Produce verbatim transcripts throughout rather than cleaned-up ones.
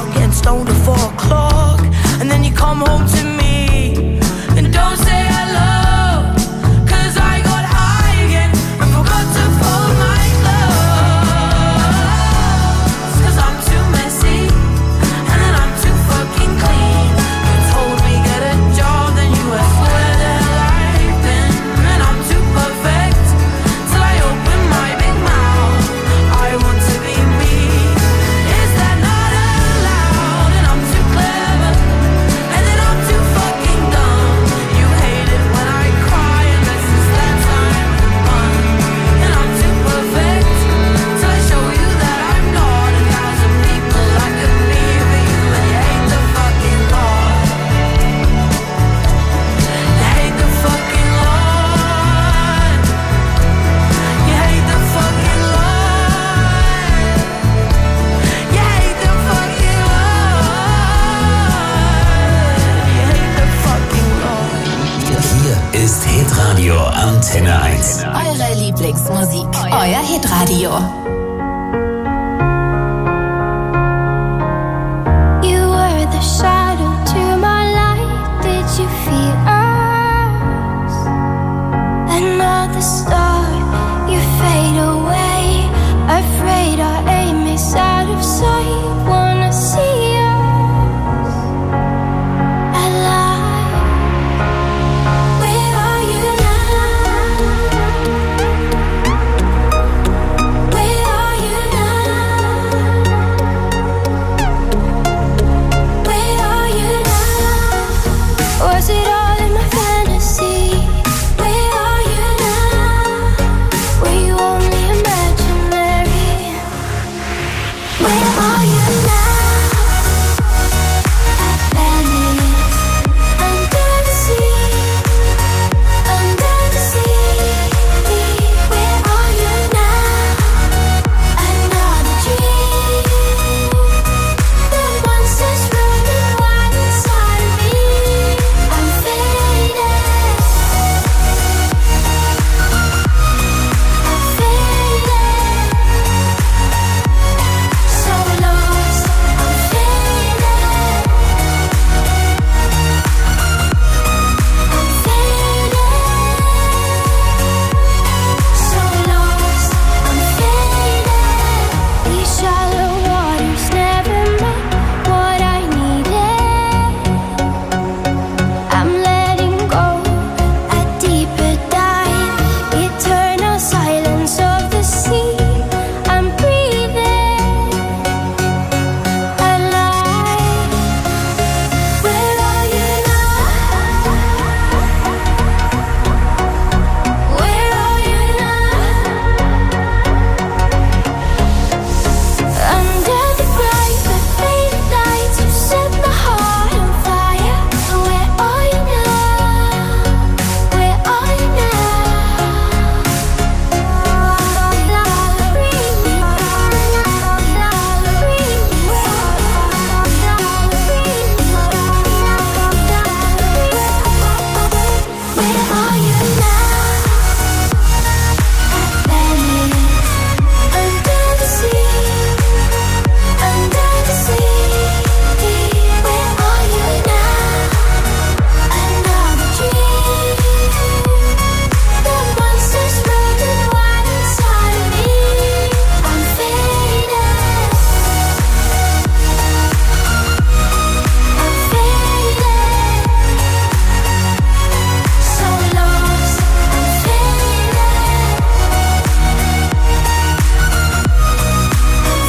getting stoned at four o'clock, and then you come home to me and don't say hello, 'cause I got high again and forgot to fold my clothes, 'cause I'm too messy and then I'm too fucking clean. You told me get a job, then you asked where the hell I've been, and I'm too perfect till I open my big mouth. I want to be me. Is that not allowed? And I'm too clever, and then I'm too fucking dumb. You hate it when I cry, unless it's that time of month. And I'm too perfect till I show you that I'm not. A thousand people I could be for you, and you hate the fucking Lord. You hate the fucking Lord. You hate the fucking Lord. You hate the fucking Lord. You hate the fucking Lord. Hier ist Hitradio Antenne eins. Eure Lieblingsmusik, euer Hitradio. You were the shadow to my light. Did you feel us? Another star, you fade away. Afraid our aim is out of sight. Wanna see us alive. Where are you now? Where are you now? Where are you now? Was it all in my fantasy? Where are you now? Were you only imaginary? Where are you now? Venice, under the sea, under the sea. Where are you now? Another dream. The monsters running wild inside of me. I'm faded. I'm faded. So lost. I'm faded. I'm faded. So lost. I'm faded. These shallow waters never met what I needed. I'm letting go a deeper dive. Eternal silence of the sea. I'm breathing alive. Where are you now? Where are you now? Under the bright but faded lights, you set my heart on fire. Where are you now? Where are you Where are you now? Venice, under the sea, under the sea. Where are you now? Another dream. The monsters running wild inside of me. I'm faded. I'm faded. So lost. I'm faded. I'm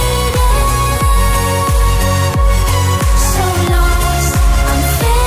faded. So lost. I'm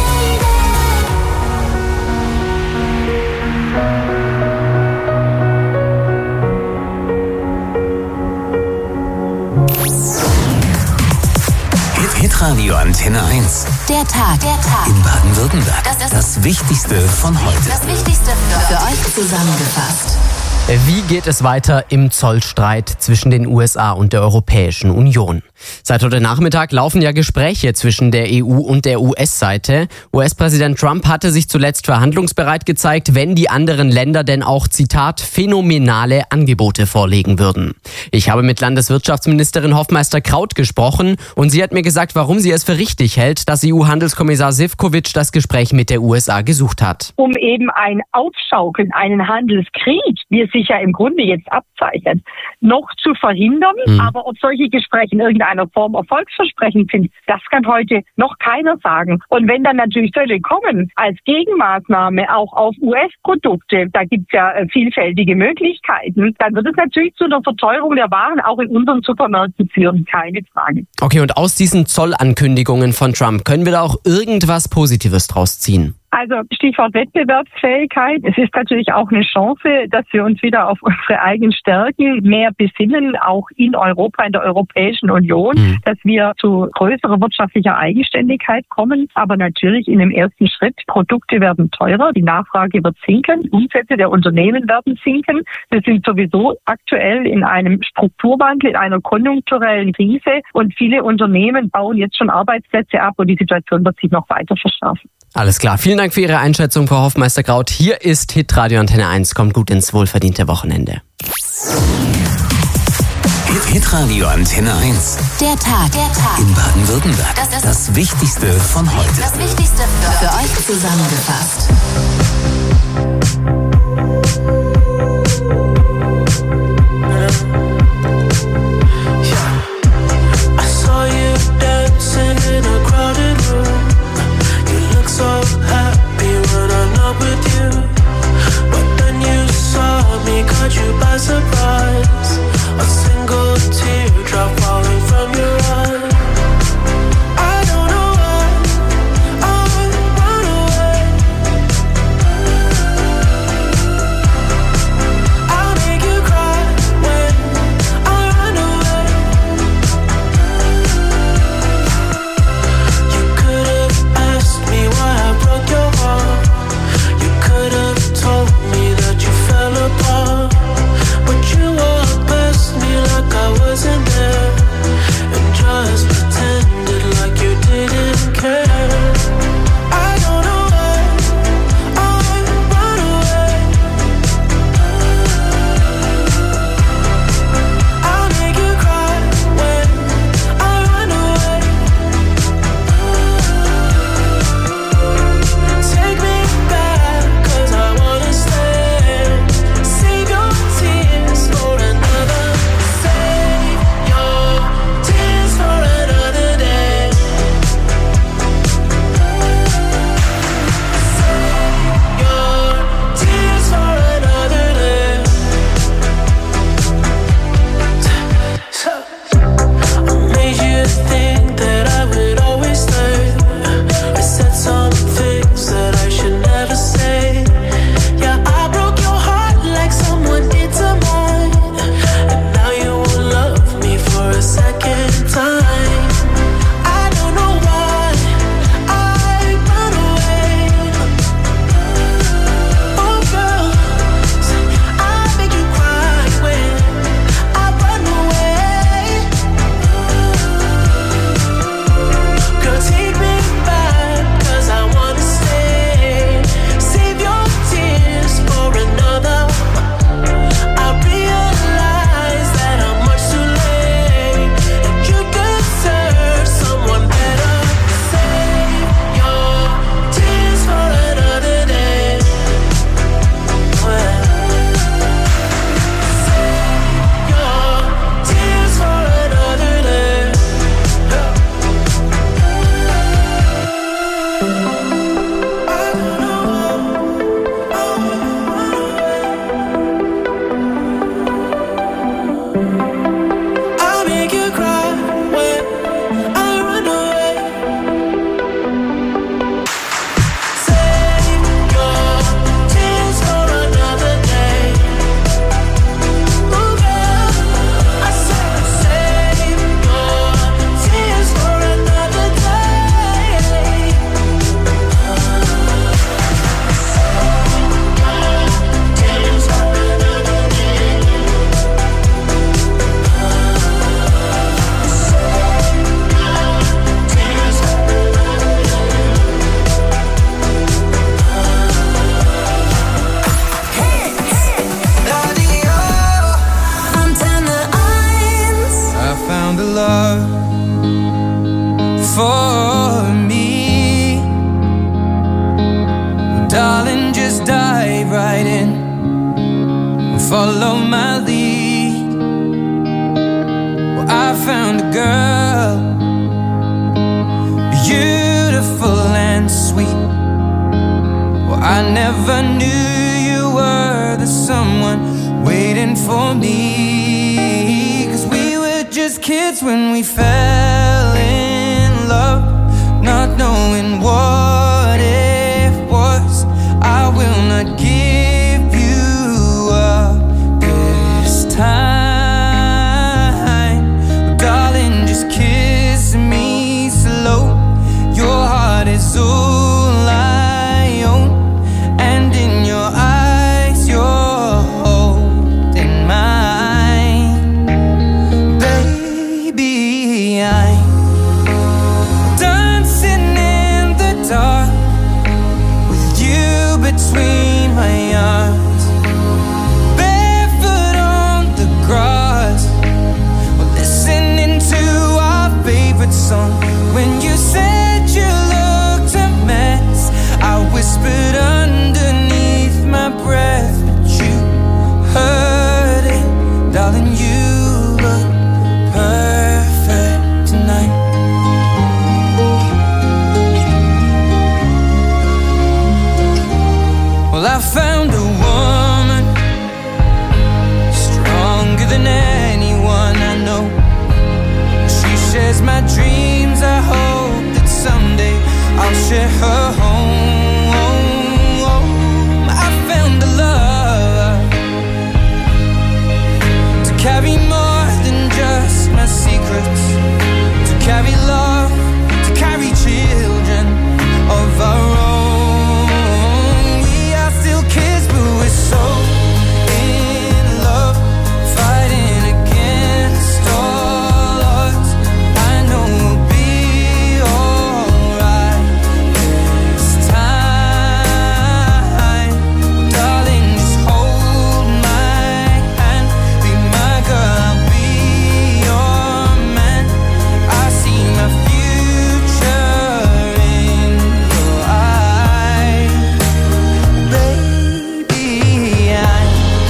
Hit Hitradio Antenne eins. Der Tag. Der Tag. In Baden-Württemberg. Das ist- Das Wichtigste von heute. Das Wichtigste für euch zusammengefasst. Wie geht es weiter im Zollstreit zwischen den U S A und der Europäischen Union? Seit heute Nachmittag laufen ja Gespräche zwischen der E U und der U S-Seite. U S-Präsident Trump hatte sich zuletzt verhandlungsbereit gezeigt, wenn die anderen Länder denn auch, Zitat, phänomenale Angebote vorlegen würden. Ich habe mit Landeswirtschaftsministerin Hofmeister-Kraut gesprochen und sie hat mir gesagt, warum sie es für richtig hält, dass E U-Handelskommissar Sefcovic das Gespräch mit der U S A gesucht hat. Um eben ein Aufschaukeln, einen Handelskrieg, wie es sich ja im Grunde jetzt abzeichnet, noch zu verhindern. Mhm. Aber ob solche Gespräche in irgendeiner Form erfolgsversprechend sind, das kann heute noch keiner sagen. Und wenn dann natürlich Zölle kommen, als Gegenmaßnahme auch auf U S-Produkte, da gibt es ja vielfältige Möglichkeiten, dann wird es natürlich zu einer Verteuerung der Waren auch in unseren Supermärkten führen, keine Frage. Okay, und aus diesen Zollankündigungen von Trump, können wir da auch irgendwas Positives draus ziehen? Also Stichwort Wettbewerbsfähigkeit. Es ist natürlich auch eine Chance, dass wir uns wieder auf unsere eigenen Stärken mehr besinnen, auch in Europa, in der Europäischen Union, mhm. dass wir zu größerer wirtschaftlicher Eigenständigkeit kommen. Aber natürlich in dem ersten Schritt, Produkte werden teurer, die Nachfrage wird sinken, Umsätze der Unternehmen werden sinken. Wir sind sowieso aktuell in einem Strukturwandel, in einer konjunkturellen Krise und viele Unternehmen bauen jetzt schon Arbeitsplätze ab und die Situation wird sich noch weiter verschärfen. Alles klar. Vielen Dank für Ihre Einschätzung, Frau Hofmeister-Kraut. Hier ist Hitradio Antenne eins. Kommt gut ins wohlverdiente Wochenende. Hitradio Antenne eins. Der Tag. Der Tag. In Baden-Württemberg. Das, das, das Wichtigste von heute. Das Wichtigste für, für euch zusammengefasst. for me. Darling, just dive right in, follow my lead. Well, I found a girl, beautiful and sweet. Well, I never knew you were the someone waiting for me. 'Cause we were just kids when we fell in love, not knowing what it was. I will not give you up this time. Darling, just kiss me slow. Your heart is all I own, and in your eyes you're holding mine. Baby, I'm dancing in the dark with you between my arms, barefoot on the grass, we're listening to our favorite song. When you said you looked a mess, I whispered underneath my breath, but you heard it. Darling, you look perfect tonight. Well, I found a woman stronger than anyone I know. She shares my dreams. I hope that someday I'll share her home. I found a love to carry more than just my secrets, to carry love, to carry children of our own. We are still kids, but we're so in love, fighting against all odds. I know we'll be alright this time. Darling, just hold my hand, be my girl, I'll be your man. I see my future in your eyes. Baby, I'm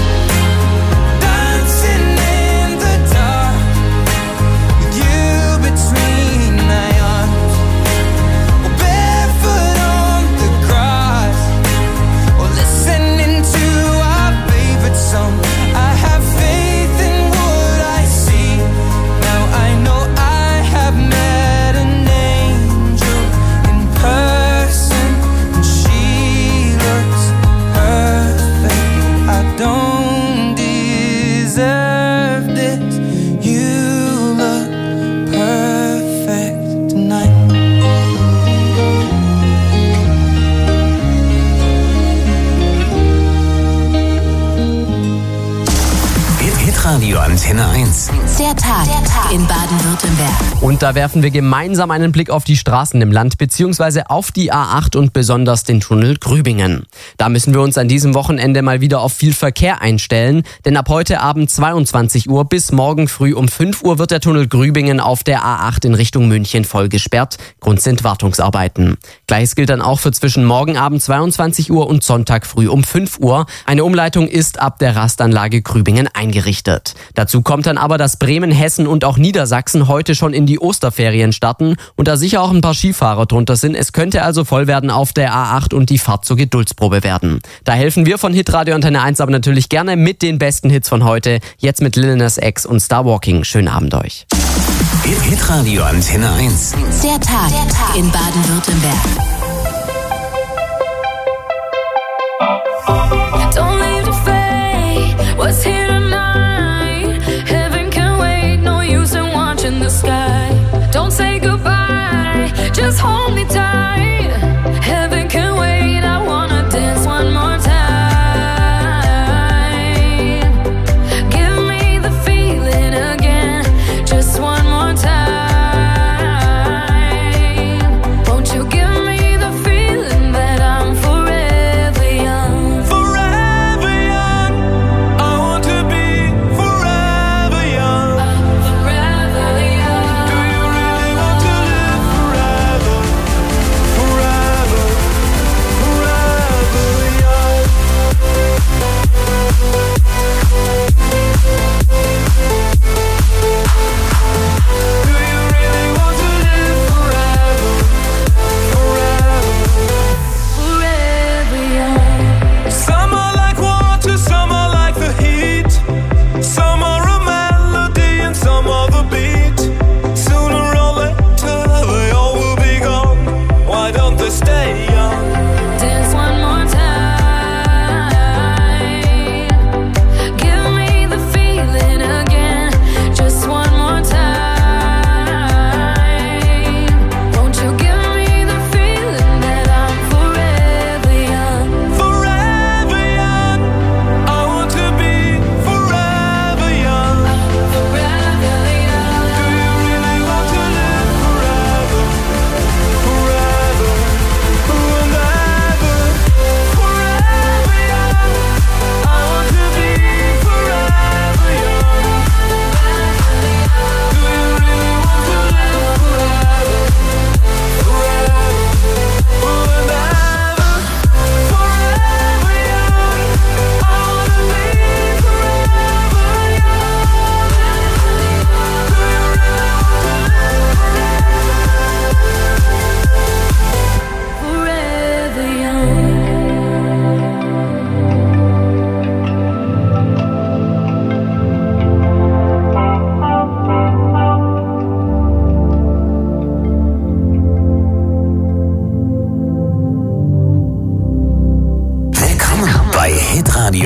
dancing in the dark with you between my arms, or barefoot on the grass, or listening to our favorite song. I have faith in what I see. Now I know I have met an angel in person, and she looks perfect. I don't deserve this. You look perfect tonight. Hit Hitradio Antenne eins. Der Tag. Der Tag in Baden-Württemberg. Und da werfen wir gemeinsam einen Blick auf die Straßen im Land beziehungsweise auf die A acht und besonders den Tunnel Grübingen. Da müssen wir uns an diesem Wochenende mal wieder auf viel Verkehr einstellen, denn ab heute Abend zweiundzwanzig Uhr bis morgen früh um fünf Uhr wird der Tunnel Grübingen auf der A acht in Richtung München voll gesperrt. Grund sind Wartungsarbeiten. Gleiches gilt dann auch für zwischen morgen Abend zweiundzwanzig Uhr und Sonntag früh um fünf Uhr. Eine Umleitung ist ab der Rastanlage Grübingen eingerichtet. Dazu kommt dann aber, dass Bremen, Hessen und auch Niedersachsen heute schon in die Osterferien starten und da sicher auch ein paar Skifahrer drunter sind. Es könnte also voll werden auf der A acht und die Fahrt zur Geduldsprobe werden. Da helfen wir von Hitradio Antenne eins aber natürlich gerne mit den besten Hits von heute. Jetzt mit Lil Nas X und Star Walking. Schönen Abend euch. Hit Hitradio Antenne eins. Der Tag. Der Tag in Baden-Württemberg. Don't leave the fate, what's here tonight? Heaven can wait, no use in watching the sky. Don't say goodbye, just hold me tight. Heaven can wait, I wanna dance one more time. Give me the feeling again, just one more time. Won't you give me the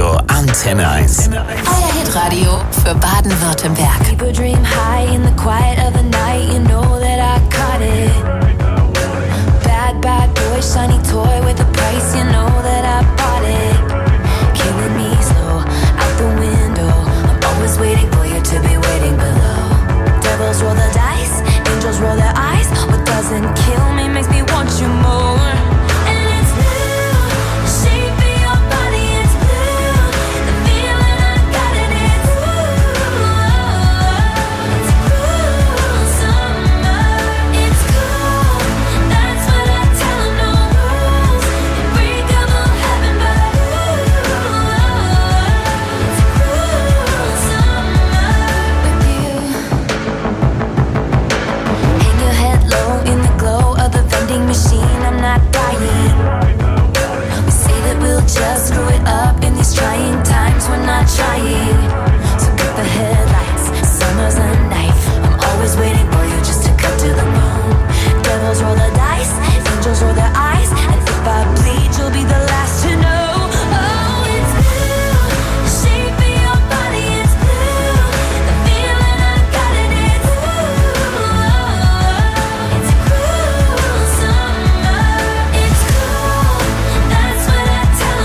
Hitradio Antenne eins. Euer Hitradio für Baden-Württemberg. People dream high in the quiet of the night. You know that I caught it. Bad, bad boy, shiny toy with a price. You know that I bought it. Killing me slow, out the window. I'm always waiting for you to be waiting below. Devils roll the dice, angels roll their eyes. What doesn't kill me makes me want you more. Just screw it up in these trying times. We're not trying. So cut the headlights. Summer's a knife. I'm always waiting for you just to cut to the bone. Devils roll the dice. Angels roll their eyes. And if I bleed, you'll be the last to know. Oh, it's blue. The shape of your body is blue. The feeling I got it is blue. It's a cruel summer. It's cool. That's what I tell.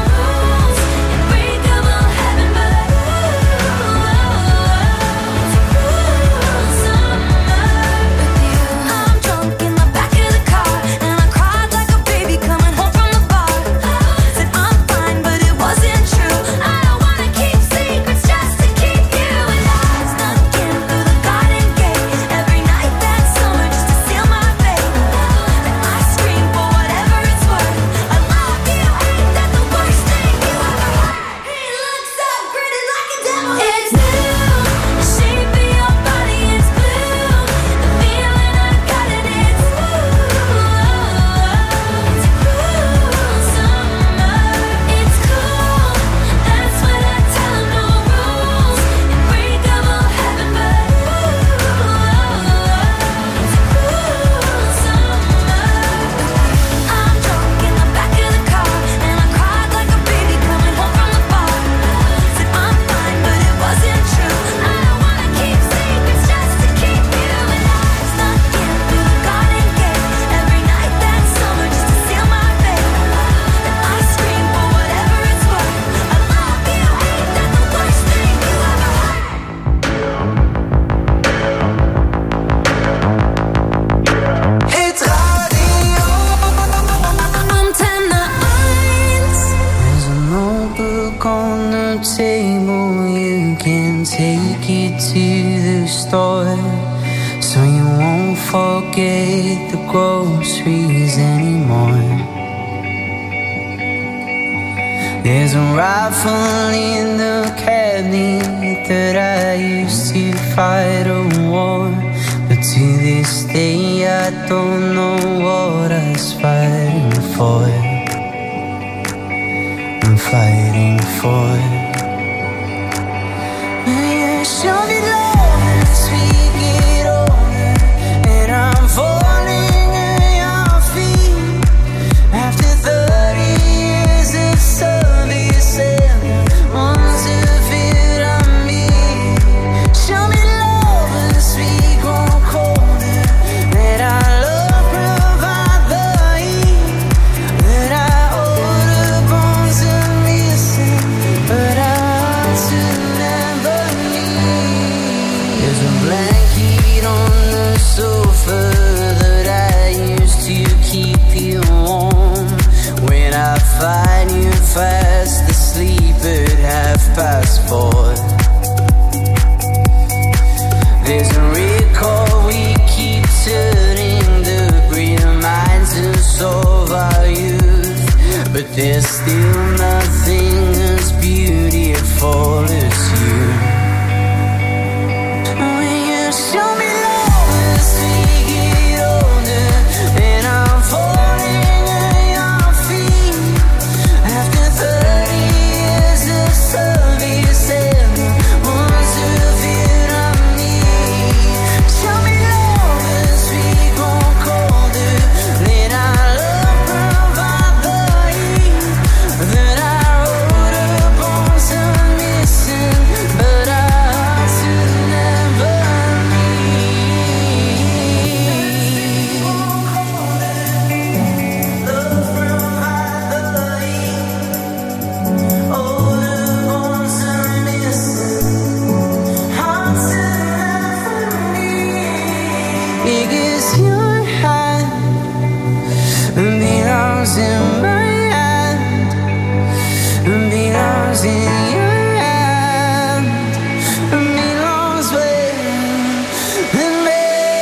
Forget the groceries anymore. There's a rifle in the cabinet that I used to fight a war, but to this day I don't know what I was fighting for. I'm fighting for. Yeah, show me love as we get older, and I'm falling at your feet. After thirty years of service and months of it on me, show me love as we grow colder. Let our love provide the heat that our older bones are missing, but our hearts will never leave. There's a blanket on the sofa that I used to keep you warm. When I find you fast asleep at half past four, there's a record we keep turning to reminds us of our youth, but there's still nothing as beautiful as you. When you show me love as we get older, and I'm falling at your feet. After thirty years of service and months of it on me, show me love as we grow colder. Let our love provide the heat belongs in my hand, belongs in your hand, belongs with me.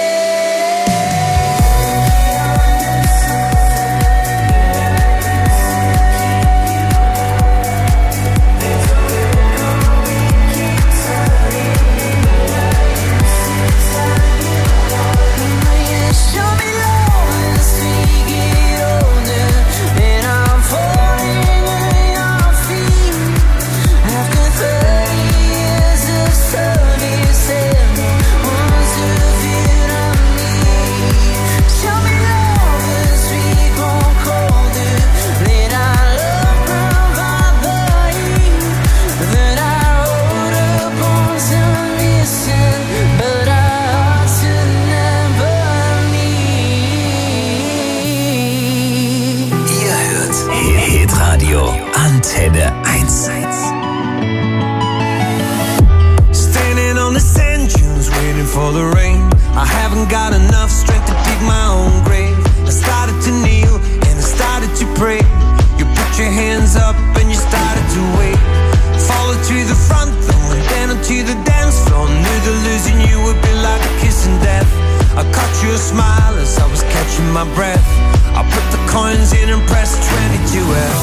Show me love as we get older, and I'm falling at your feet. After thirty years of service, everyone's a bit of me. Show me love as we grow colder, let our love ground our body, that our older bones are missing, but our hearts will never meet. Ihr hört Hitradio Antenne eins. Standing on the sand dunes, waiting for the rain. I haven't got enough strength to dig my own grave. I started to kneel and I started to pray. You put your hands up and you started to wait. Followed to the front door and then onto the dance floor. Knew that losing you would be like a kiss in death. I caught you a smile as I was catching my breath. I put the coins in and pressed twenty-two F.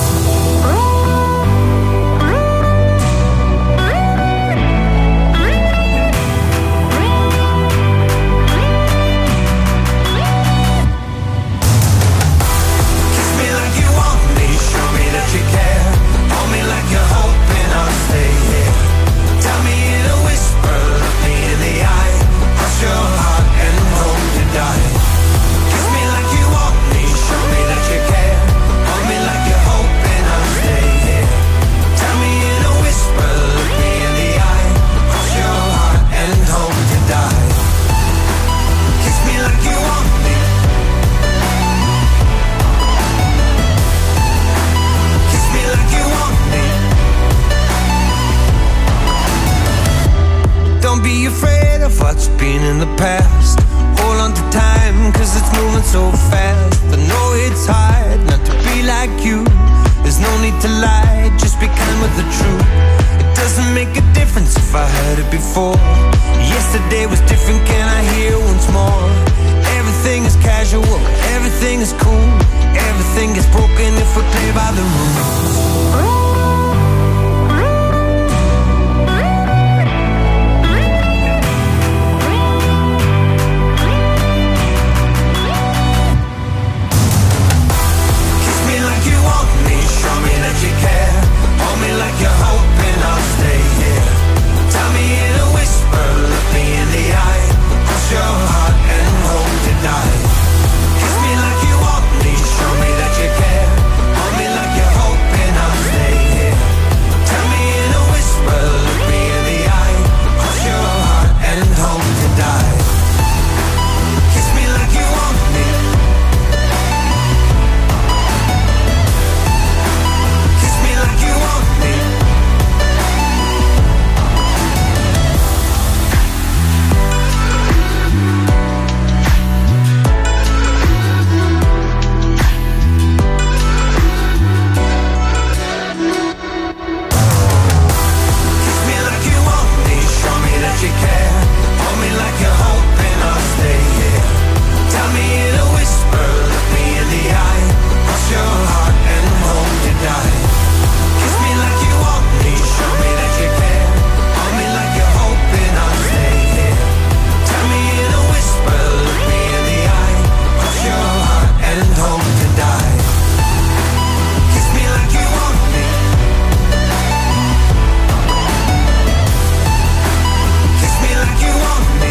Kiss me like you want me, show me that you care. Hold me like you're hoping I'll stay here. Tell me in a whisper, look me in the eye. Cross your heart and hope to die. Kiss me like you want me, show me that you care. Hold me like you're hoping I'll stay here. Tell me in a whisper, look me in the eye. Cross your heart and hope to die. Kiss me like you want me. Kiss me like you want me. Don't be afraid of what's been in the past. Hold on to time, cause it's moving so fast. I know it's hard not to be like you. There's no need to lie, just be kind with the truth. It doesn't make a difference if I heard it before. Yesterday was different, can I hear once more? Everything is casual, everything is cool. Everything is broken if we play by the rules. Kiss me like you want me, show me that you care. Hold me like you're hoping I'll stay here. Tell me in a whisper, look me in the eye. Cross your heart and hope to die. Kiss me like you want me, show me that you care. Hold me like you're hoping I'll stay here. Tell me in a whisper, look me in the eye. Cross your heart and hope to die. Kiss me like you want me. Kiss me like you want me. Kiss me like you want me, show me that you care. Hold me like you're hoping I'll stay here. Tell me in a whisper, look me in the eye. Cross your heart and hope to die. Kiss me like you want me, show me that you care. Hold me like you're hoping I'll stay here. Tell me in a whisper, look me in the eye. Cross your heart and hope to die. Kiss me like you want me. Kiss me like you want me.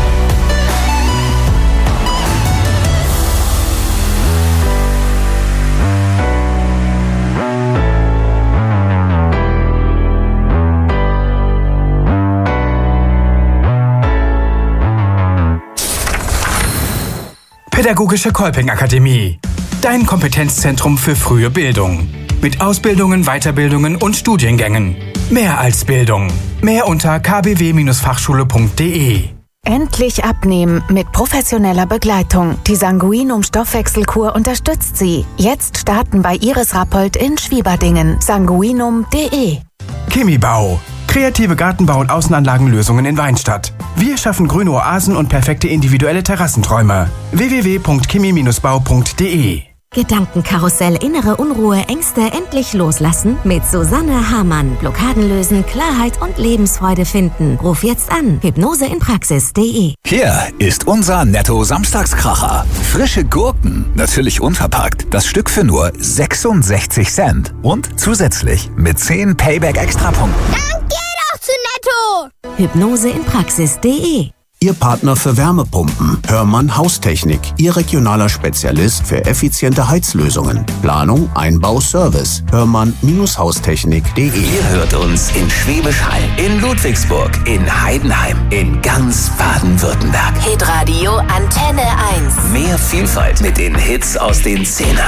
Pädagogische Kolping-Akademie. Dein Kompetenzzentrum für frühe Bildung. Mit Ausbildungen, Weiterbildungen und Studiengängen. Mehr als Bildung. Mehr unter k b w Bindestrich fachschule punkt d e. Endlich abnehmen mit professioneller Begleitung. Die Sanguinum-Stoffwechselkur unterstützt Sie. Jetzt starten bei Iris Rappold in Schwieberdingen. sanguinum punkt de. Chemiebau. Kreative Gartenbau- und Außenanlagenlösungen in Weinstadt. Wir schaffen grüne Oasen und perfekte individuelle Terrassenträume. w w w punkt chemie bau punkt de. Gedankenkarussell, innere Unruhe, Ängste endlich loslassen? Mit Susanne Hamann. Blockaden lösen, Klarheit und Lebensfreude finden. Ruf jetzt an. hypnose in praxis punkt de. Hier ist unser Netto-Samstagskracher. Frische Gurken, natürlich unverpackt. Das Stück für nur sechsundsechzig Cent. Und zusätzlich mit zehn Payback-Extrapunkten. Dann geh doch zu Netto! hypnose in praxis punkt de. Ihr Partner für Wärmepumpen. Hörmann Haustechnik. Ihr regionaler Spezialist für effiziente Heizlösungen. Planung, Einbau, Service. Hörmann Haustechnik punkt de. Ihr hört uns in Schwäbisch Hall, in Ludwigsburg, in Heidenheim, in ganz Baden-Württemberg. Hitradio Antenne eins. Mehr Vielfalt mit den Hits aus den Zehnern.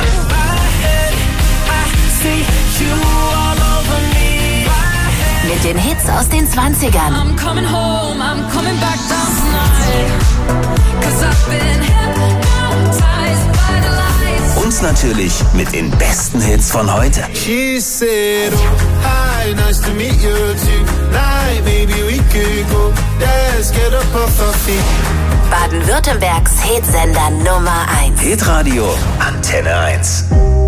Mit den Hits aus den zwanzigern. I'm coming home, I'm coming back down tonight. 'Cause I've been hypnotized by the lights. Und natürlich mit den besten Hits von heute. She said, oh, hi, nice to meet you tonight. Maybe we could go, let's get up off our feet. Baden-Württembergs Hitsender Nummer eins. Hitradio Antenne eins.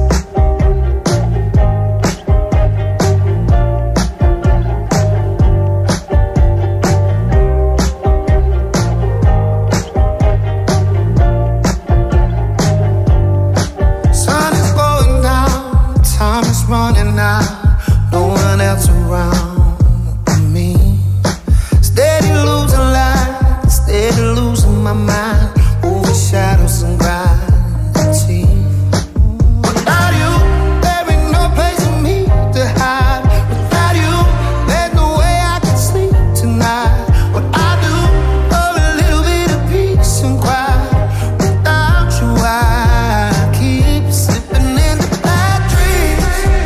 Running out, no one else around me. Steady losing light, steady losing my mind. Over shadows and gravity. Without you, there ain't no place for me to hide. Without you, there's no way I can sleep tonight. What I do, oh, a little bit of peace and quiet. Without you, I keep slipping in the bad dreams.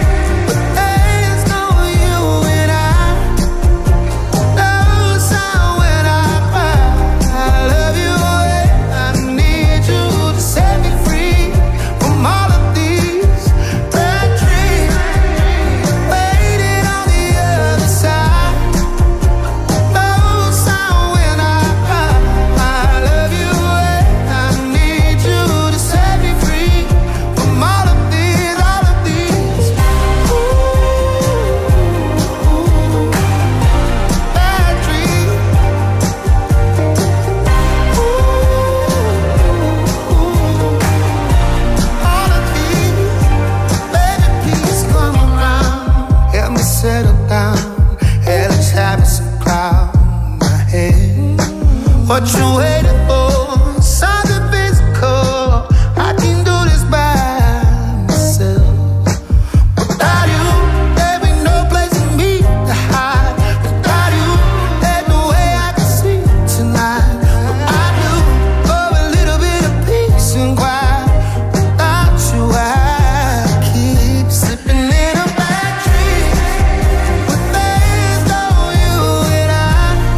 What you waiting for? Something physical. I can do this by myself. Without you, there ain't no place for me to hide. Without you, there's no way I can sleep tonight. What I do, oh, a little bit of peace and quiet. Without you, I keep slipping in a bad dream. But there's no you and I.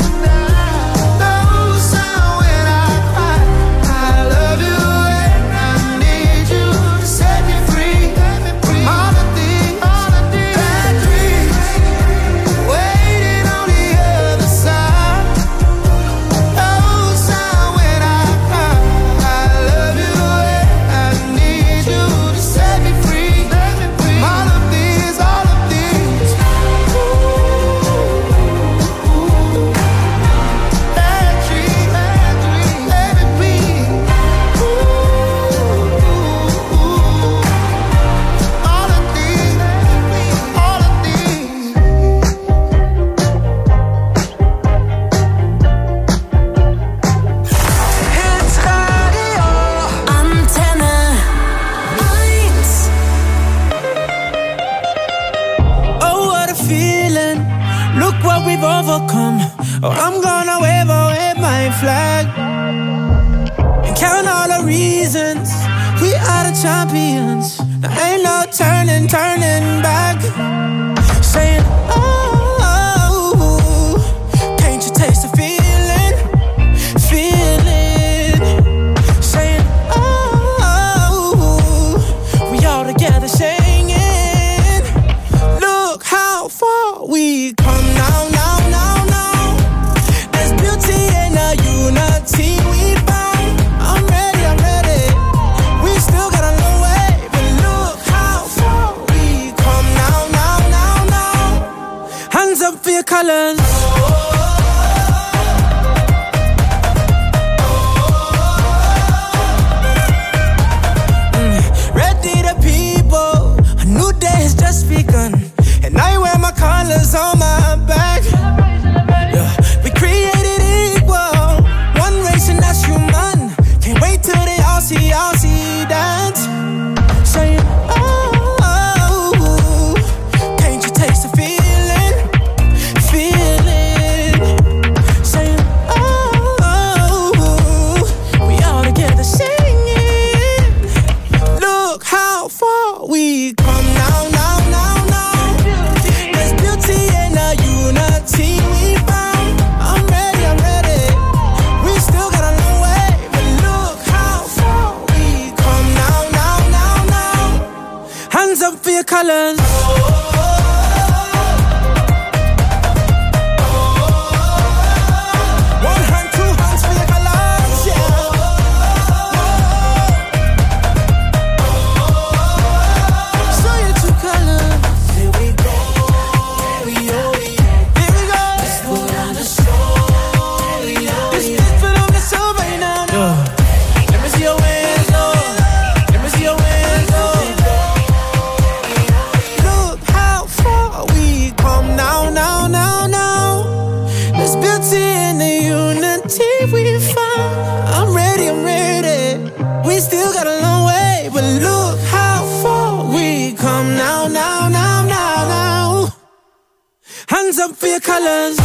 Overcome. Oh, I'm gonna wave away my flag and count all the reasons we are the champions. There ain't no turning, turning back. Saying, oh, oh, can't you taste the feeling? colors. Mm, ready to people, a new day has just begun. And I wear my colors on my back. Yeah, we created equal, one race and that's human. Can't wait till they all see, all see that. Saying, oh, oh, can't you taste the feeling, feeling? Saying, oh, oh, we all together singing. Look how far we come now, now, now, now. There's beauty in the unity we found. I'm ready, I'm ready. We still got a long way, but look how far we come now, now, now, now. Hands up for your colors. One hand, two hands for your colors, yeah. Show your true colors. Here we go, here we go. Let's go down the show, this bitch put on the show right now, now. Let me see your hands up. Let me see your hands up. Look how far we come now, now, now, now. There's beauty in the unity we found. I'm ready, I'm ready. We still got a long way, but look how far we come now, now, now, now, now. Hands up for your colors.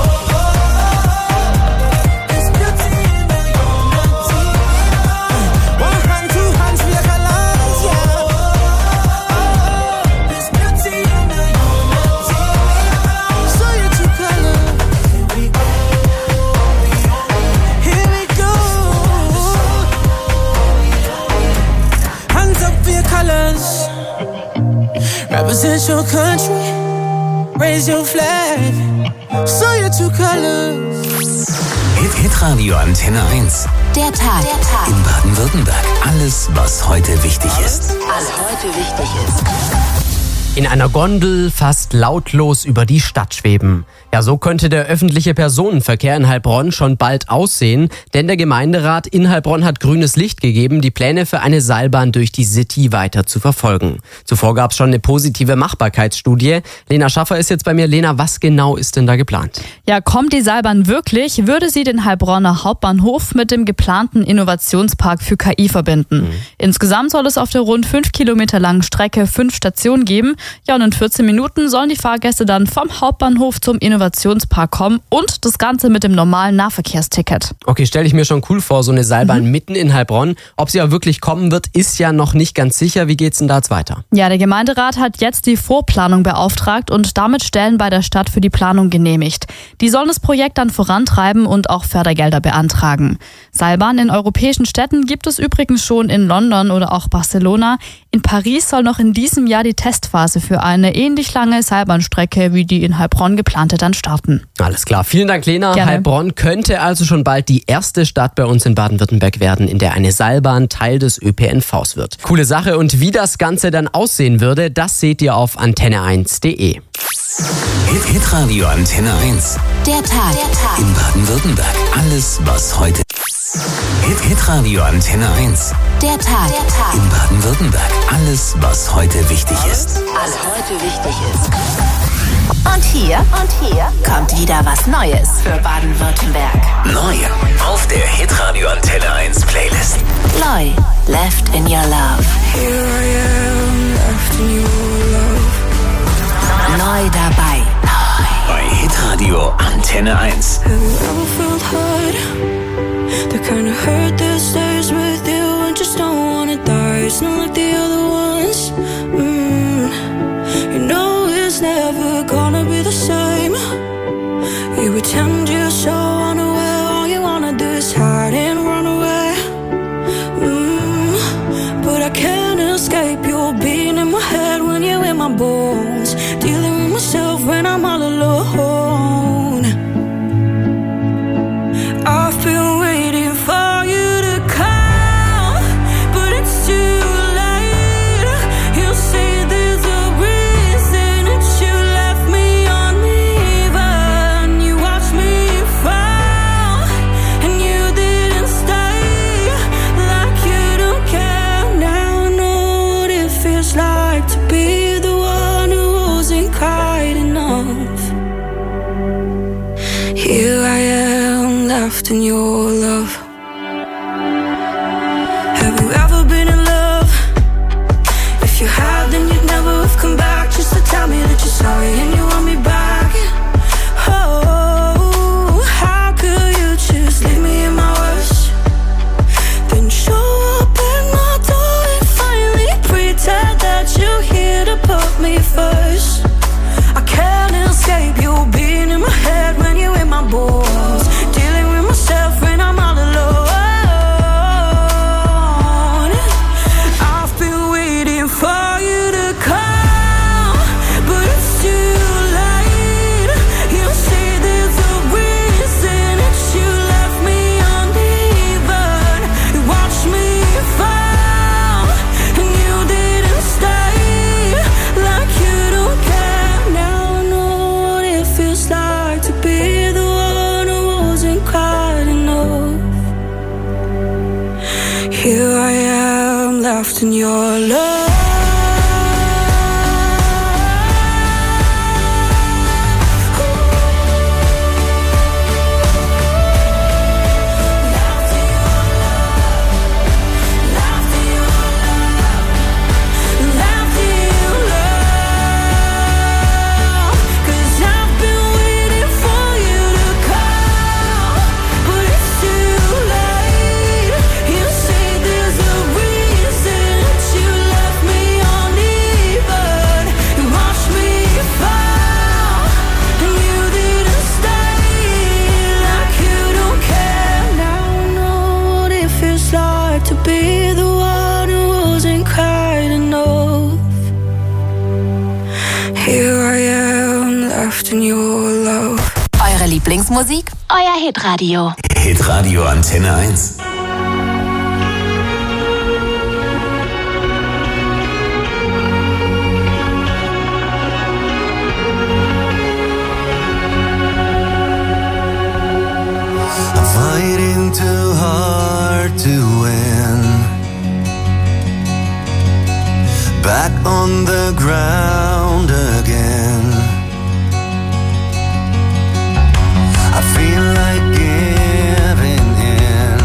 There's beauty in the unity. One hand, two hands for your colors, yeah. There's beauty in the unity. Show your true colors. Here we go. Hands up for your colors. Represent your country. Raise your flag. Show your true colors. Hit, Hitradio Antenne eins. Der Tag. Der Tag. In Baden-Württemberg. Alles, was heute wichtig ist. Was heute wichtig ist. In einer Gondel fast lautlos über die Stadt schweben. Ja, so könnte der öffentliche Personenverkehr in Heilbronn schon bald aussehen, denn der Gemeinderat in Heilbronn hat grünes Licht gegeben, die Pläne für eine Seilbahn durch die City weiter zu verfolgen. Zuvor gab es schon eine positive Machbarkeitsstudie. Lena Schaffer ist jetzt bei mir. Lena, was genau ist denn da geplant? Ja, kommt die Seilbahn wirklich, würde sie den Heilbronner Hauptbahnhof mit dem geplanten Innovationspark für K I verbinden. Mhm. Insgesamt soll es auf der rund fünf Kilometer langen Strecke fünf Stationen geben. Ja, und in vierzehn Minuten sollen die Fahrgäste dann vom Hauptbahnhof zum Innovationspark kommen und das Ganze mit dem normalen Nahverkehrsticket. Okay, stelle ich mir schon cool vor, so eine Seilbahn mhm. mitten in Heilbronn. Ob sie auch wirklich kommen wird, ist ja noch nicht ganz sicher. Wie geht's denn da jetzt weiter? Ja, der Gemeinderat hat jetzt die Vorplanung beauftragt und damit Stellen bei der Stadt für die Planung genehmigt. Die sollen das Projekt dann vorantreiben und auch Fördergelder beantragen. Seilbahnen in europäischen Städten gibt es übrigens schon in London oder auch Barcelona. In Paris soll noch in diesem Jahr die Testphase für eine ähnlich lange Seilbahnstrecke wie die in Heilbronn geplante dann starten. Alles klar. Vielen Dank, Lena. Gerne. Heilbronn könnte also schon bald die erste Stadt bei uns in Baden-Württemberg werden, in der eine Seilbahn Teil des Ö P N Vs wird. Coole Sache. Und wie das Ganze dann aussehen würde, das seht ihr auf antenne eins punkt de. Hit, Hitradio Antenne eins. Der Tag. Der Tag. In Baden-Württemberg. Alles, was heute... Hit, Hitradio Antenne eins. Der Tag. Der Tag. In Baden-Württemberg. Alles, was heute wichtig ist. Was heute wichtig ist. Und hier, und hier kommt wieder was Neues für Baden-Württemberg. Neu auf der Hitradio Antenne eins Playlist. Loi, Left in Your Love. Here I am, left in your love. Neu dabei. Bei Hitradio Antenne eins. Have you ever felt hurt? The kind of hurt that stays with you and just don't wanna die. It's not like the other ones. Mm. You know it's never gonna be the same. You pretend you're so unaware. All you wanna do is hide and run away. Mm. But I can't escape your being in my head when you're in my bones. Dealing with myself when I'm all alone. I've been waiting for you to come, but it's too late. You say there's a reason that you left me on me, but left in your love. Have you ever been in love? If you have, then you'd never have come back just to tell me that you're sorry and you want me back. Oh, how could you just leave me in my worst? Then show up at my door and finally pretend that you're here to put me first. I can't escape you being in my head when you're in my balls, dealing with myself when I'm all alone. I've been waiting for you to come, but it's too late. You say there's a reason that you left me uneven. You watched me fall and you didn't stay, like you don't care. Now I know what it feels like to be the one who wasn't quite enough. Here I am, left in your love. To be the one who wasn't quite enough. Here I am, left in your love. Eure Lieblingsmusik? Euer Hitradio. Hitradio Antenne eins. I'm fighting too hard to win. Back on the ground again. I feel like giving in,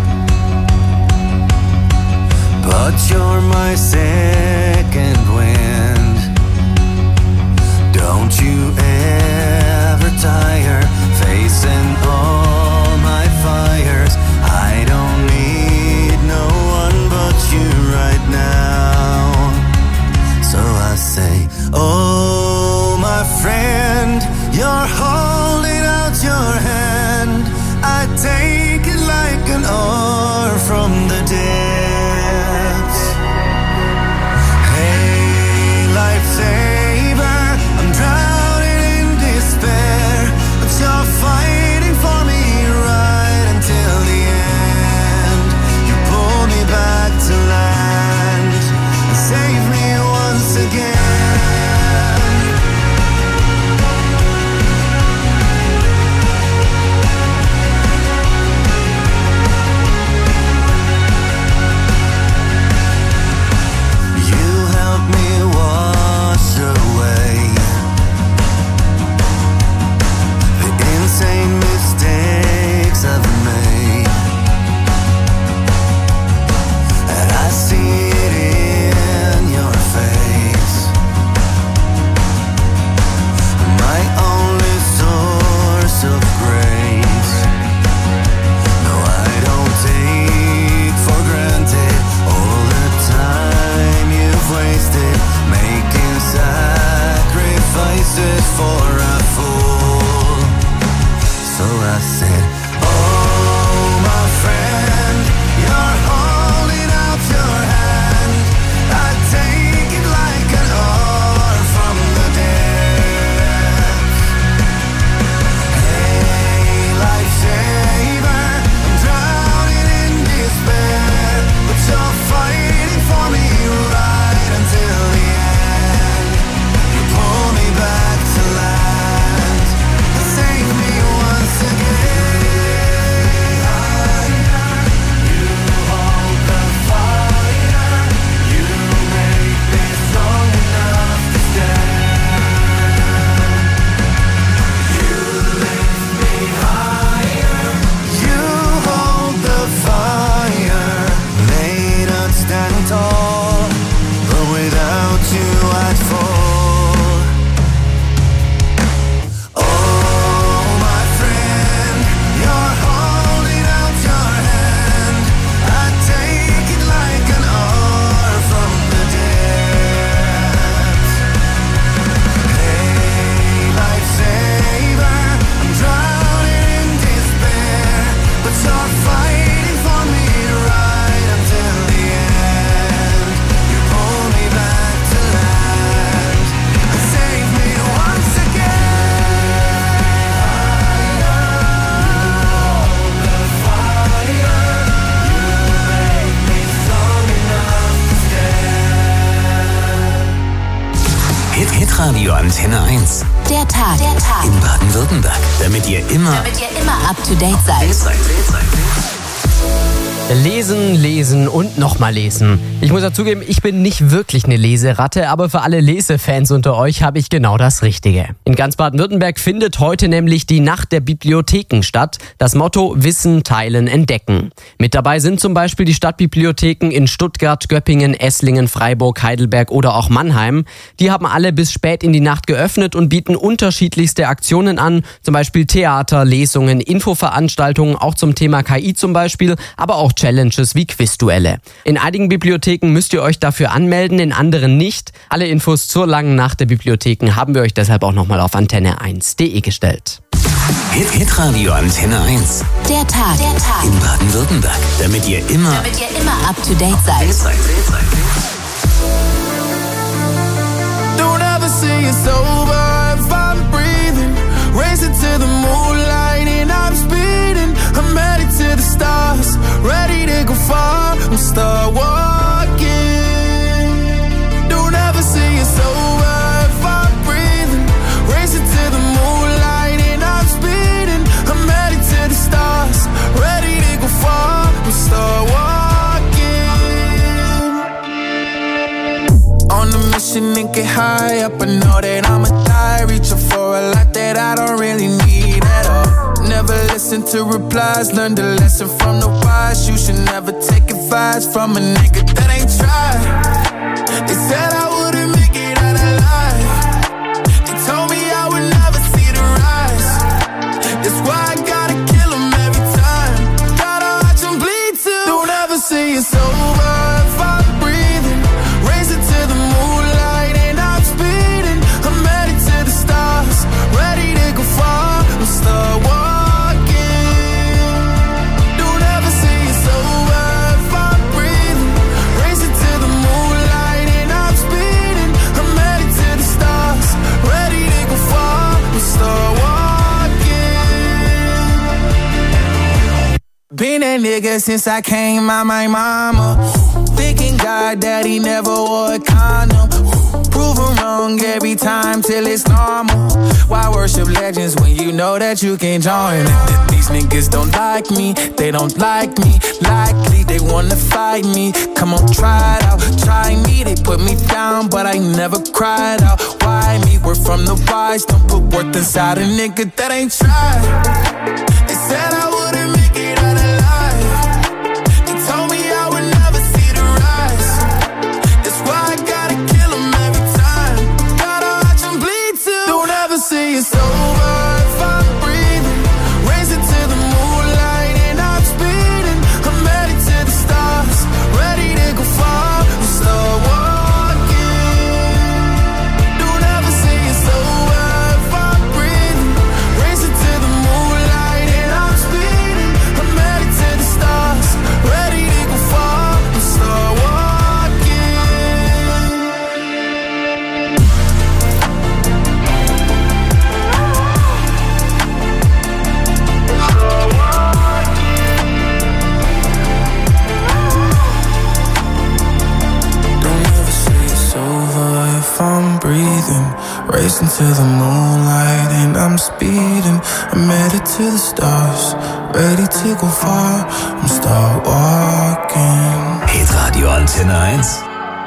but you're my second wind. Don't you ever tire facing all my fires. I don't need no one but you right now. So I say, oh my friend, you're holding out your hand. I take it like an oar from the depths. Hey, lifesaver, I'm drowning in despair, but you're fighting for me right until the end. You pull me back to land and save me once again. Pull me back to land, save me once again. Hitradio Antenne eins. Der Tag. Der Tag. In Baden-Württemberg. Damit ihr immer, Damit ihr immer up to date seid. Lesen, lesen und nochmal lesen. Ich muss dazugeben, ich bin nicht wirklich eine Leseratte, aber für alle Lesefans unter euch habe ich genau das Richtige. In ganz Baden-Württemberg findet heute nämlich die Nacht der Bibliotheken statt. Das Motto: Wissen, Teilen, Entdecken. Mit dabei sind zum Beispiel die Stadtbibliotheken in Stuttgart, Göppingen, Esslingen, Freiburg, Heidelberg oder auch Mannheim. Die haben alle bis spät in die Nacht geöffnet und bieten unterschiedlichste Aktionen an. Zum Beispiel Theater, Lesungen, Infoveranstaltungen, auch zum Thema K I zum Beispiel, aber auch Challenges wie Quizduelle. In einigen Bibliotheken müsst ihr euch dafür anmelden, in anderen nicht. Alle Infos zur langen Nacht der Bibliotheken haben wir euch deshalb auch nochmal auf antenne eins punkt de gestellt. Hit, Hitradio Antenne eins. Der Tag. Der Tag. In Baden-Württemberg. Damit ihr immer, Damit ihr immer up to date seid. Don't ever say it's over if I'm breathing. Racing to the moonlight and I'm speeding. I'm headed to the stars, ready to go far. I'm start walking. Don't ever say it's over if I'm breathing. Racing to the moonlight and I'm speeding. I'm headed to the stars, ready to go far. I'm start walking. On a mission and get high up, I know that I'ma die. Reaching for a lot that I don't really need at all. Never listen to replies, learn the lesson from the wise. You should never take advice from a nigga that ain't tried. They said I wouldn't make it out alive. They told me I would never see the rise. That's why I gotta kill them every time. Gotta watch them bleed too. Don't ever say it's over if I'm breathing. Racing to the moonlight and I'm speeding. I'm headed to the stars, ready to go far. I'm start walking. Been that nigga since I came out my mama. Thinking God that he never wore a condom. Proven wrong every time till it's normal. Why worship legends when you know that you can join? These niggas don't like me, they don't like me. Likely they wanna fight me. Come on, try it out, try me. They put me down, but I never cried out. Why me? We're from the wise. Don't put worth inside a nigga that ain't tried. They said I wouldn't make it out alive. They told me I would never see the rise. That's why I gotta kill them every time. Gotta watch them bleed too. Don't ever say it's over if I'm breathing. Racing to the moonlight and I'm speeding. I'm headed to the stars, ready to go far. I'm start walking. Don't ever say it's over if I'm breathing. Racing to the moonlight and I'm speeding. I'm headed to the stars, ready to go far. I'm start walking. Don't ever say it's over if I'm breathing. Racing to the moonlight and I'm speeding. I'm headed to the stars, ready to go far. I'm start walking. Hitradio Antenne eins.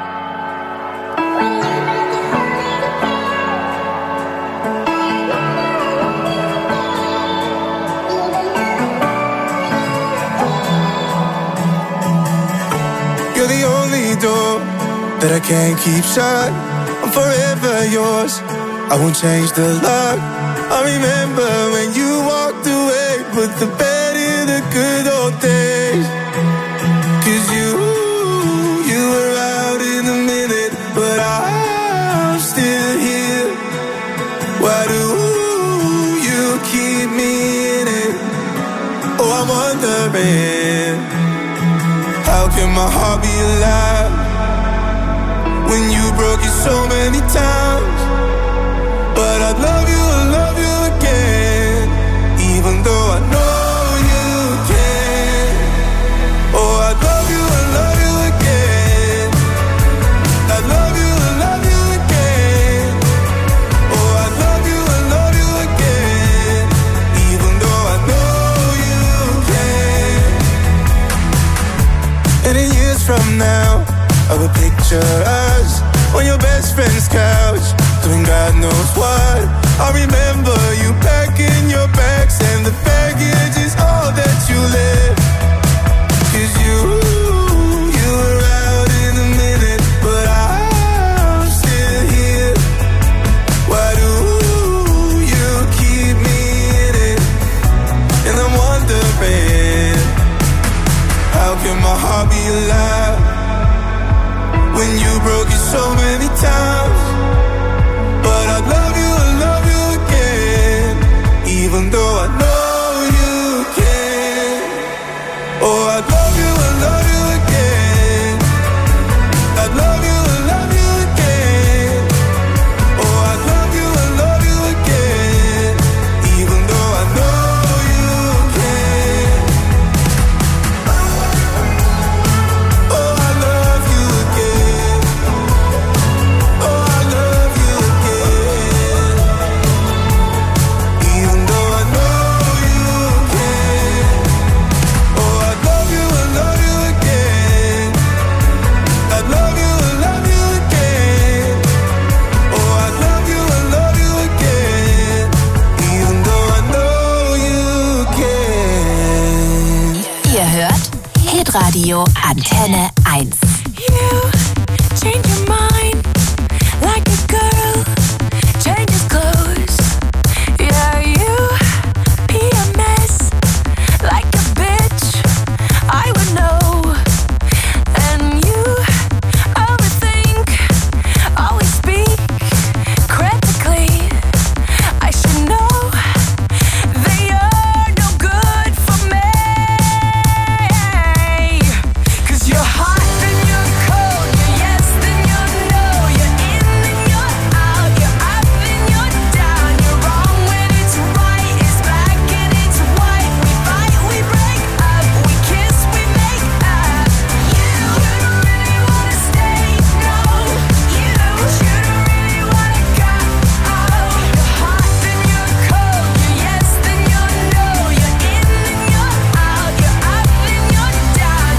You're the only door that I can't keep shut. I'm forever yours, I won't change the lock. I remember when you walked away, put the bed in the good old days. Cause you, you were out in a minute, but I'm still here. Why do you keep me in it? Oh, I'm wondering, how can my heart be alive when you broke it so many times? But I love you, I love you again, even though I know you can. Oh, I love you, I love you again. I love you, I love you again. pictures on your best friend's couch, doing God knows what. I remember you packing your bags, and the baggage is all that you left. 'Cause you, you were out in a minute, but I'm still here. Why do you keep me in it? And I'm wondering, how can my heart be alive when you broke it so many times? But I'd love you, I love you again, even though I know you can. Oh, I'd love you, I love you again. I'd love you, I love you again. Oh, I'd love you, I love you again, even though I know you can. Oh, I love you again. Oh, I love you again, even though I know you can. Oh, I love you, I love you again. I love you, I love you again. Oh, I love you, I love you again, even though I know you can. Ihr hört Hitradio Antenne eins. You change your mind like a girl changes clothes. Yeah, you P M S like a bitch. I would know. And you overthink, always speak critically. I should know that you're no good for me. 'Cause you're hot, then you're cold, you're yes, then you're no, you're in, then you're out, you're up, then you're down, you're wrong when it's right, it's black and it's white, we fight, we break up, we kiss, we make up. You shouldn't really wanna stay, no, you shouldn't really wanna go. Oh, you're hot, then you're cold, you're yes, then you're no, you're in, then you're out, you're up, then you're down.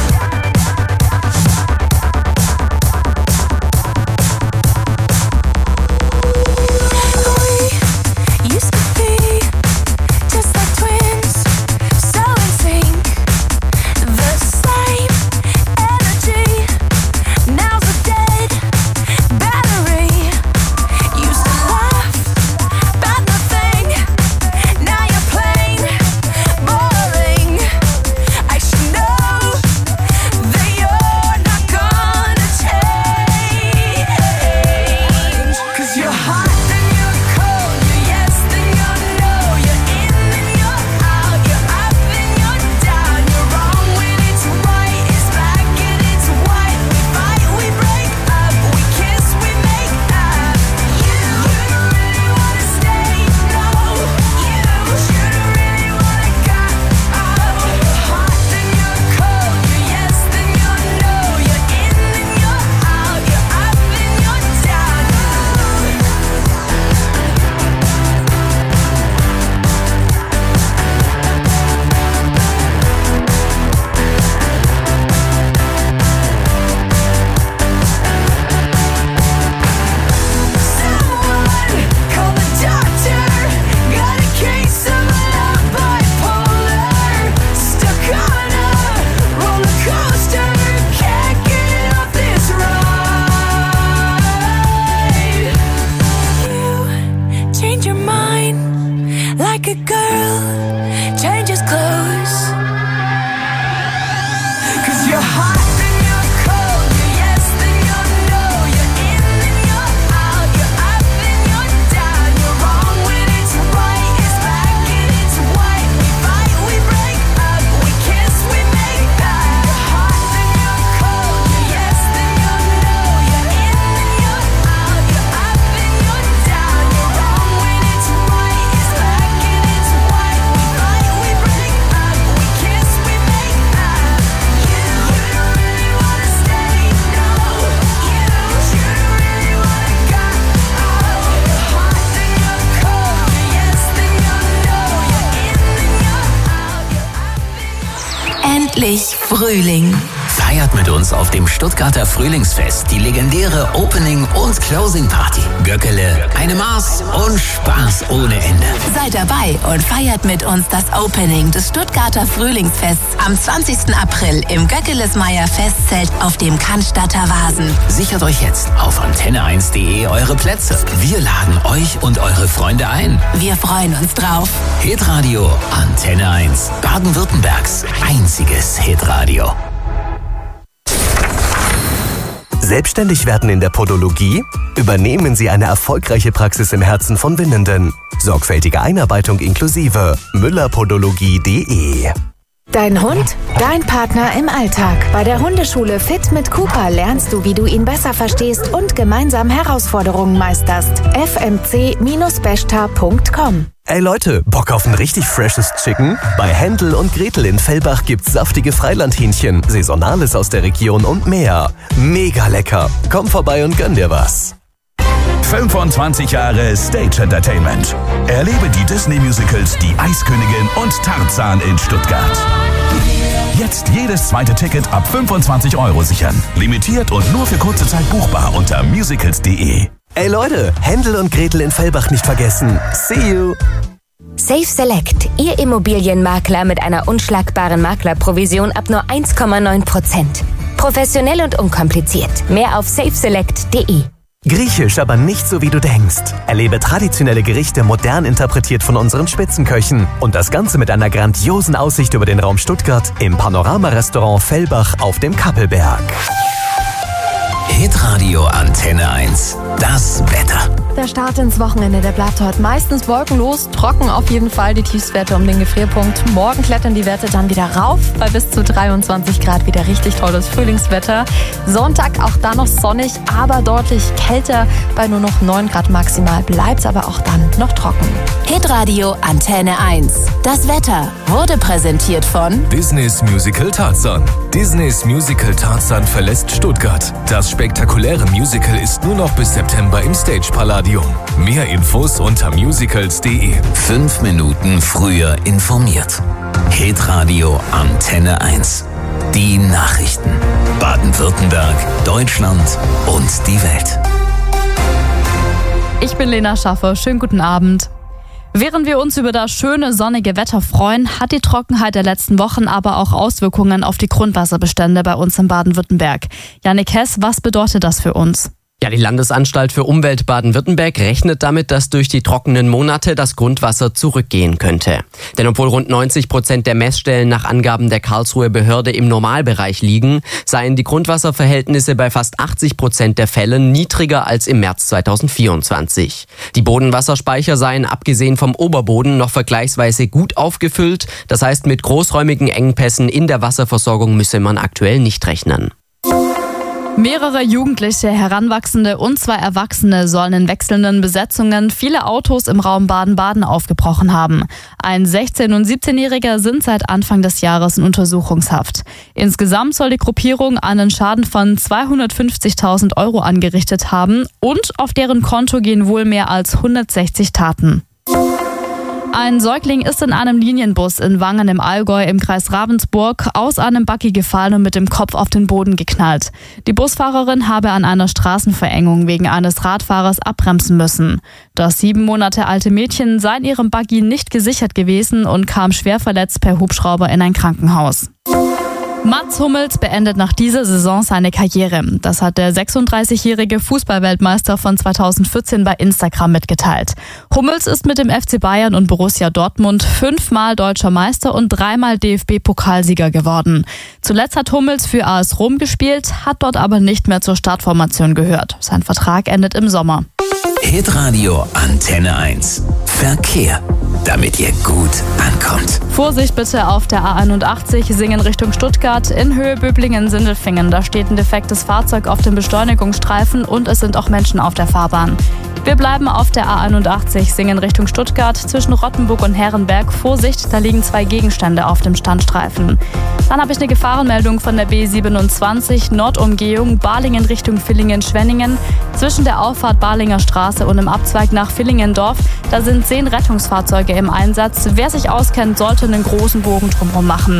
We used to be just like twins, so in sync, the same energy. Now's a dead battery. Used to laugh about nothing, now you're plain boring. I should know that you're not gonna change. 'Cause you're hot, then you're cold, you're yes, then you're no, you're in, then you're out, you're up, then you're down, you're wrong when it's right, it's black and it's white, we fight, we break up, we kiss, we make up. You shouldn't really wanna stay, no, you shouldn't really wanna go. Oh, you're hot, then you're cold, you're yes, then you're no, you're in, then you're out, you're up, then you're down. Someone call the doctor. Got a case of love bipolar. Stuck on a roller coaster. Can't get off this ride. You change your mind like a girl changes clothes. 'Cause you're hot, then you're cold, you're yes, then you're no, you're in, then you're out, you're up, then you're down, you're wrong when it's right, it's black and it's white, we fight, we break up, we kiss, we make up. You're hot, then you're cold, you're yes, then you're no, you're in, then you're out, you're up, then you're down, you're wrong when it's right, it's black and it's white, we fight, we break up, we kiss, we make up. You shouldn't really wanna stay, no, you shouldn't really wanna go. Oh, you're hot, then you're cold, you're yes, then you're no, you're in, then you're out, you're up, then you're Endlich Frühling. Fein feiert mit uns auf dem Stuttgarter Frühlingsfest die legendäre Opening- und Closing-Party. Göckele, eine Maß und Spaß ohne Ende. Seid dabei und feiert mit uns das Opening des Stuttgarter Frühlingsfests am zwanzigsten April im Göckelesmeier Festzelt auf dem Cannstatter Vasen. Sichert euch jetzt auf antenne eins punkt de eure Plätze. Wir laden euch und eure Freunde ein. Wir freuen uns drauf. Hitradio Antenne eins, Baden-Württembergs einziges Hitradio. Selbstständig werden in der Podologie? Übernehmen Sie eine erfolgreiche Praxis im Herzen von Winnenden. Sorgfältige Einarbeitung inklusive müller podologie punkt de. Dein Hund, dein Partner im Alltag. Bei der Hundeschule Fit mit Cooper lernst du, wie du ihn besser verstehst und gemeinsam Herausforderungen meisterst. f m c Bindestrich besta Punkt com. Ey Leute, Bock auf ein richtig freshes Chicken? Bei Händel und Gretel in Fellbach gibt's saftige Freilandhähnchen, Saisonales aus der Region und mehr. Mega lecker. Komm vorbei und gönn dir was. fünfundzwanzig Jahre Stage Entertainment. Erlebe die Disney-Musicals Die Eiskönigin und Tarzan in Stuttgart. Jetzt jedes zweite Ticket ab fünfundzwanzig Euro sichern. Limitiert und nur für kurze Zeit buchbar unter musicals punkt de. Ey Leute, Händel und Gretel in Fellbach nicht vergessen. See you! Safe Select, Ihr Immobilienmakler mit einer unschlagbaren Maklerprovision ab nur eins Komma neun Prozent. Professionell und unkompliziert. Mehr auf safe select punkt de. Griechisch, aber nicht so wie du denkst. Erlebe traditionelle Gerichte modern interpretiert von unseren Spitzenköchen. Und das Ganze mit einer grandiosen Aussicht über den Raum Stuttgart im Panorama-Restaurant Fellbach auf dem Kappelberg. Hitradio Antenne eins. Das Wetter. Der Start ins Wochenende, der bleibt heute meistens wolkenlos, trocken auf jeden Fall, die Tiefstwerte um den Gefrierpunkt. Morgen klettern die Werte dann wieder rauf, bei bis zu dreiundzwanzig Grad, wieder richtig tolles Frühlingswetter. Sonntag auch da noch sonnig, aber deutlich kälter, bei nur noch neun Grad maximal, bleibt aber auch dann noch trocken. Hitradio Antenne eins. Das Wetter wurde präsentiert von Disneys Musical Tarzan. Disneys Musical Tarzan verlässt Stuttgart. Das spektakuläre Musical ist nur noch bis September im Stage Palladium. Mehr Infos unter musicals punkt de. Fünf Minuten früher informiert. Hitradio Antenne eins. Die Nachrichten. Baden-Württemberg, Deutschland und die Welt. Ich bin Lena Schaffer. Schönen guten Abend. Während wir uns über das schöne sonnige Wetter freuen, hat die Trockenheit der letzten Wochen aber auch Auswirkungen auf die Grundwasserbestände bei uns in Baden-Württemberg. Jannik Hess, was bedeutet das für uns? Ja, die Landesanstalt für Umwelt Baden-Württemberg rechnet damit, dass durch die trockenen Monate das Grundwasser zurückgehen könnte. Denn obwohl rund neunzig Prozent der Messstellen nach Angaben der Karlsruher Behörde im Normalbereich liegen, seien die Grundwasserverhältnisse bei fast achtzig Prozent der Fällen niedriger als im März zweitausendvierundzwanzig. Die Bodenwasserspeicher seien abgesehen vom Oberboden noch vergleichsweise gut aufgefüllt. Das heißt, mit großräumigen Engpässen in der Wasserversorgung müsse man aktuell nicht rechnen. Mehrere Jugendliche, Heranwachsende und zwei Erwachsene sollen in wechselnden Besetzungen viele Autos im Raum Baden-Baden aufgebrochen haben. Ein sechzehn- und siebzehnjähriger sind seit Anfang des Jahres in Untersuchungshaft. Insgesamt soll die Gruppierung einen Schaden von zweihundertfünfzigtausend Euro angerichtet haben und auf deren Konto gehen wohl mehr als hundertsechzig Taten. Ein Säugling ist in einem Linienbus in Wangen im Allgäu im Kreis Ravensburg aus einem Buggy gefallen und mit dem Kopf auf den Boden geknallt. Die Busfahrerin habe an einer Straßenverengung wegen eines Radfahrers abbremsen müssen. Das sieben Monate alte Mädchen sei in ihrem Buggy nicht gesichert gewesen und kam schwer verletzt per Hubschrauber in ein Krankenhaus. Mats Hummels beendet nach dieser Saison seine Karriere. Das hat der sechsunddreißigjährige Fußballweltmeister von zweitausendvierzehn bei Instagram mitgeteilt. Hummels ist mit dem F C Bayern und Borussia Dortmund fünfmal deutscher Meister und dreimal D F B-Pokalsieger geworden. Zuletzt hat Hummels für A S Rom gespielt, hat dort aber nicht mehr zur Startformation gehört. Sein Vertrag endet im Sommer. Hitradio Antenne eins. Verkehr, damit ihr gut ankommt. Vorsicht bitte auf der A einundachtzig, Singen Richtung Stuttgart, in Höhe Böblingen-Sindelfingen. Da steht ein defektes Fahrzeug auf dem Beschleunigungsstreifen und es sind auch Menschen auf der Fahrbahn. Wir bleiben auf der A einundachtzig, Singen Richtung Stuttgart, zwischen Rottenburg und Herrenberg. Vorsicht, da liegen zwei Gegenstände auf dem Standstreifen. Dann habe ich eine Gefahrenmeldung von der B siebenundzwanzig, Nordumgehung, Balingen Richtung Villingen-Schwenningen. Zwischen der Auffahrt Balinger Straße und im Abzweig nach Villingendorf, da sind zehn Rettungsfahrzeuge im Einsatz. Wer sich auskennt, sollte einen großen Bogen drumherum machen.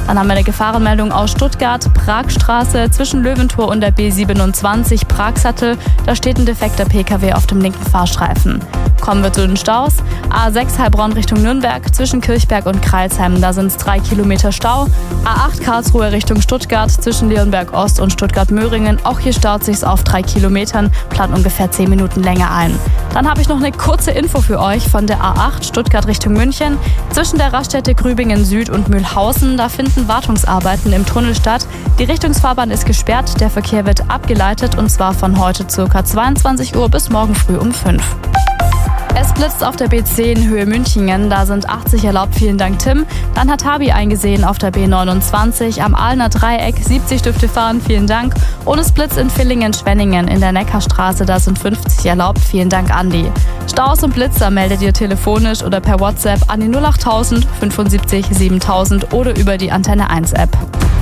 Dann haben wir eine Gefahrenmeldung aus Stuttgart, Pragstraße zwischen Löwentor und der B siebenundzwanzig Pragsattel. Da steht ein defekter P K W auf dem linken Fahrstreifen. Kommen wir zu den Staus. A sechs Heilbronn Richtung Nürnberg zwischen Kirchberg und Kreilsheim, da sind es drei Kilometer Stau. A acht Karlsruhe Richtung Stuttgart zwischen Leonberg Ost und Stuttgart-Möhringen. Auch hier staut sich's auf drei Kilometern, plant ungefähr zehn Minuten länger ein. Dann habe ich noch eine kurze Info für euch von der A acht Stuttgart Richtung München. Zwischen der Raststätte Grübingen Süd und Mühlhausen, da finden Wartungsarbeiten im Tunnel statt. Die Richtungsfahrbahn ist gesperrt, der Verkehr wird abgeleitet und zwar von heute ca. zweiundzwanzig Uhr bis morgen früh um fünf. Es blitzt auf der B zehn Höhe Münchingen, da sind achtzig erlaubt, vielen Dank Tim. Dann hat Habi eingesehen auf der B neunundzwanzig am Aalener Dreieck, siebzig dürfte fahren, vielen Dank. Und es blitzt in Villingen-Schwenningen in der Neckarstraße, da sind fünfzig erlaubt, vielen Dank Andi. Staus und Blitzer meldet ihr telefonisch oder per WhatsApp an die null achttausend fünfundsiebzig siebentausend oder über die Antenne eins App.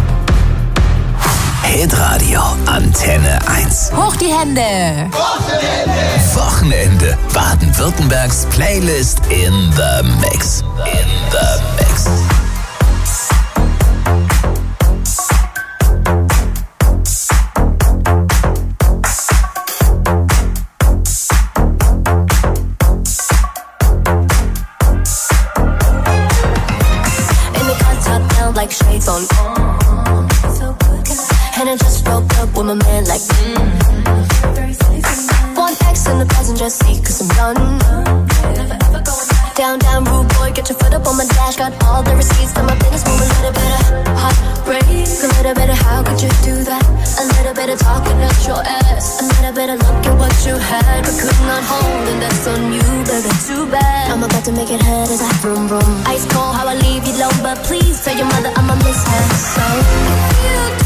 Hitradio Antenne eins. Hoch die Hände! Wochenende. Baden-Württembergs Playlist in the Mix. In the Mix. In the car top down like shades on. And I just broke up with my man like mm. One X in the passenger seat cause I'm done. Down, down, rude boy, get your foot up on my dash. Got all the receipts, that my business move a little bit of heartbreak. A little bit of how could you do that? A little bit of talking out your ass. A little bit of look at what you had but could not hold, and that's on you, baby, too bad. I'm about to make it hurt as I vroom vroom. Ice cold how I leave you alone, but please tell your mother I'ma miss her. So if you